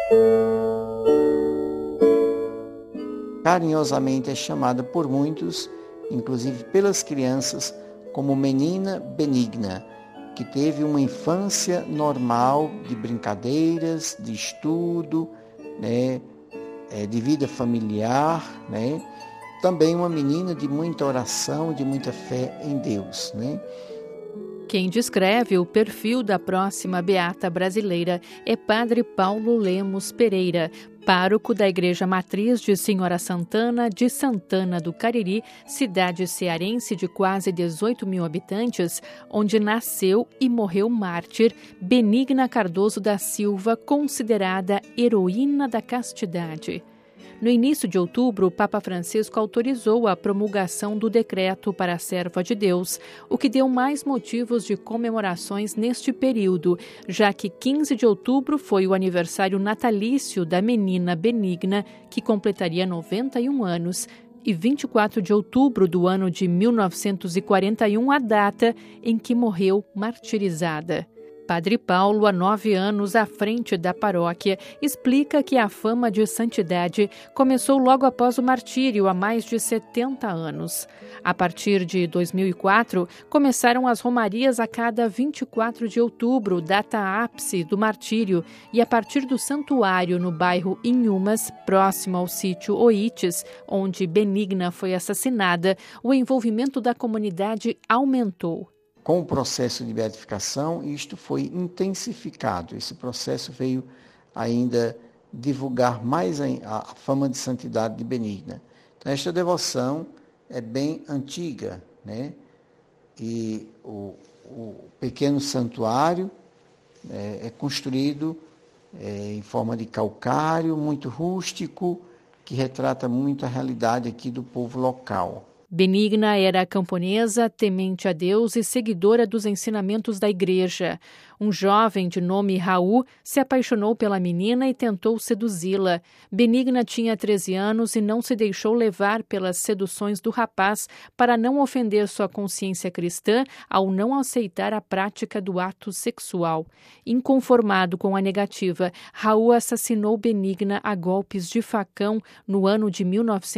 Carinhosamente é chamada por muitos, inclusive pelas crianças, como Menina Benigna, que teve uma infância normal de brincadeiras, de estudo, né, de vida familiar, né? Também uma menina de muita oração, de muita fé em Deus, né? Quem descreve o perfil da próxima beata brasileira é Padre Paulo Lemos Pereira, pároco da Igreja Matriz de Senhora Santana de Santana do Cariri, cidade cearense de quase 18 mil habitantes, onde nasceu e morreu mártir Benigna Cardoso da Silva, considerada heroína da castidade. No início de outubro, o Papa Francisco autorizou a promulgação do decreto para a serva de Deus, o que deu mais motivos de comemorações neste período, já que 15 de outubro foi o aniversário natalício da menina Benigna, que completaria 91 anos, e 24 de outubro do ano de 1941, a data em que morreu martirizada. Padre Paulo, há 9 anos à frente da paróquia, explica que a fama de santidade começou logo após o martírio, há mais de 70 anos. A partir de 2004, começaram as romarias a cada 24 de outubro, data ápice do martírio, e a partir do santuário no bairro Inhumas, próximo ao sítio Oites, onde Benigna foi assassinada, o envolvimento da comunidade aumentou. Com o processo de beatificação, isto foi intensificado. Esse processo veio ainda divulgar mais a fama de santidade de Benigna. Então, esta devoção é bem antiga, né? E o pequeno santuário é construído em forma de calcário, muito rústico, que retrata muito a realidade aqui do povo local. Benigna era camponesa, temente a Deus e seguidora dos ensinamentos da igreja. Um jovem de nome Raul se apaixonou pela menina e tentou seduzi-la. Benigna tinha 13 anos e não se deixou levar pelas seduções do rapaz para não ofender sua consciência cristã ao não aceitar a prática do ato sexual. Inconformado com a negativa, Raul assassinou Benigna a golpes de facão no ano de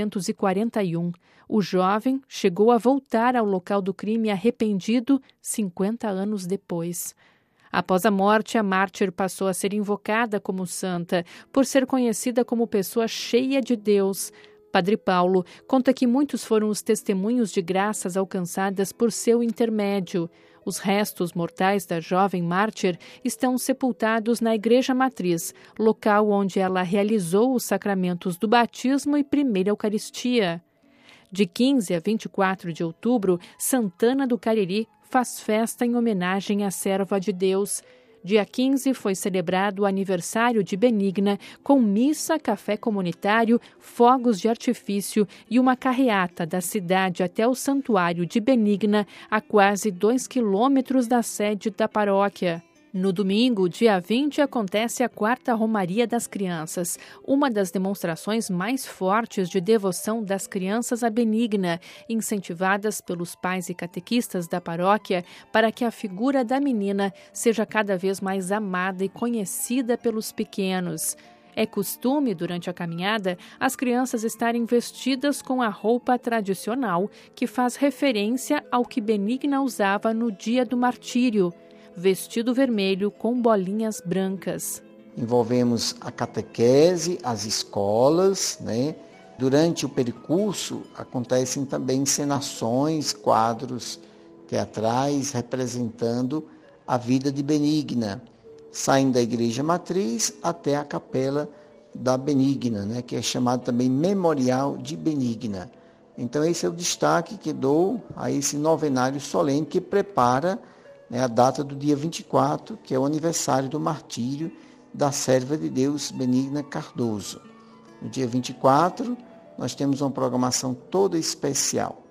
1941. O jovem chegou a voltar ao local do crime arrependido 50 anos depois. Após a morte, a mártir passou a ser invocada como santa, por ser conhecida como pessoa cheia de Deus. Padre Paulo conta que muitos foram os testemunhos de graças alcançadas por seu intermédio. Os restos mortais da jovem mártir estão sepultados na Igreja Matriz, local onde ela realizou os sacramentos do batismo e primeira Eucaristia. De 15 a 24 de outubro, Santana do Cariri faz festa em homenagem à serva de Deus. Dia 15 foi celebrado o aniversário de Benigna, com missa, café comunitário, fogos de artifício e uma carreata da cidade até o santuário de Benigna, a quase 2 quilômetros da sede da paróquia. No domingo, dia 20, acontece a 4ª Romaria das Crianças, uma das demonstrações mais fortes de devoção das crianças à Benigna, incentivadas pelos pais e catequistas da paróquia para que a figura da menina seja cada vez mais amada e conhecida pelos pequenos. É costume, durante a caminhada, as crianças estarem vestidas com a roupa tradicional, que faz referência ao que Benigna usava no dia do martírio, vestido vermelho com bolinhas brancas. Envolvemos a catequese, as escolas, né? Durante o percurso acontecem também encenações, quadros teatrais representando a vida de Benigna, saindo da Igreja Matriz até a Capela da Benigna, né? Que é chamado também Memorial de Benigna. Então esse é o destaque que dou a esse novenário solene que prepara a data do dia 24, que é o aniversário do martírio da serva de Deus Benigna Cardoso. No dia 24, nós temos uma programação toda especial,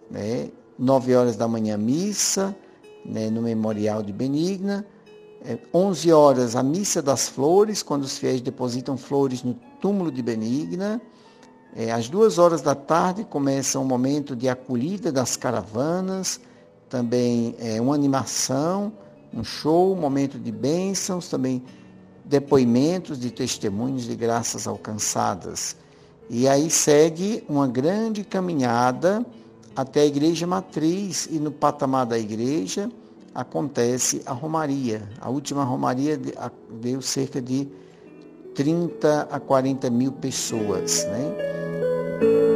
9 horas da manhã, missa, no Memorial de Benigna, 11 horas, a Missa das Flores, quando os fiéis depositam flores no túmulo de Benigna. Às 2 horas da tarde, começa um momento de acolhida das caravanas, também uma animação, um show, um momento de bênçãos, também depoimentos de testemunhos de graças alcançadas. E aí segue uma grande caminhada até a igreja matriz, e no patamar da igreja acontece a romaria. A última romaria deu cerca de 30 a 40 mil pessoas, né?